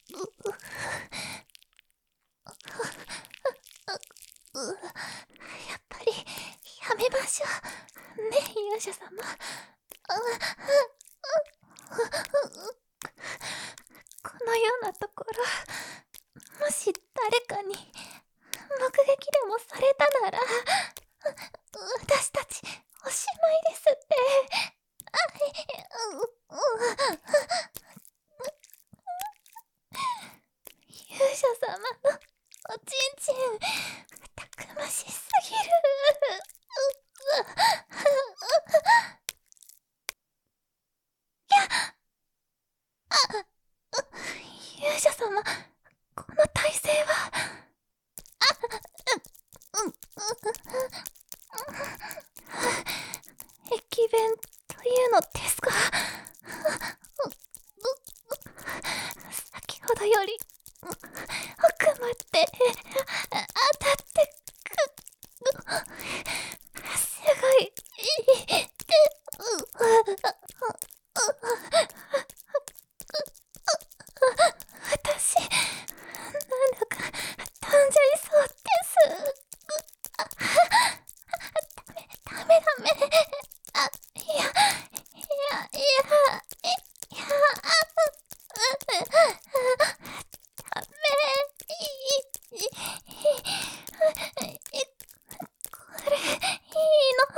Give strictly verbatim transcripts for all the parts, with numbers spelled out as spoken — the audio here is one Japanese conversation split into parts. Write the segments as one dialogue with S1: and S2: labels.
S1: うやっぱりやめましょうね、勇者様。このようなところ、もし誰かに目撃でもされたなら、私たちおしまいですって。勇者様のおちんちん、たくましすぎる。勇者様、この体勢は。駅弁というのですか？先ほどより奥まで当たってく、すごい。私、なんだか飛んじゃいそうです。ダメダメ。あ、いや、いや、いや、いや、ダメ。いい、これ、いいの？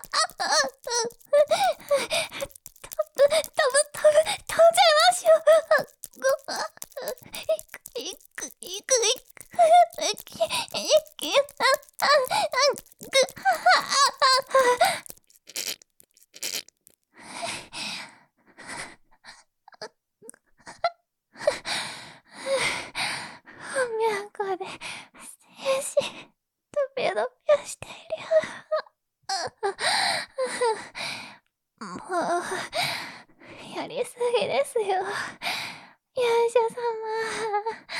S1: 飛ぶ、飛ぶ、飛ぶ、飛んじゃいましょう。いく、いく、いく、いく、いく、いく、いく、あ、あ、ぐ、本脈で精子ドベドベしている。もうやりすぎですよ、勇者様。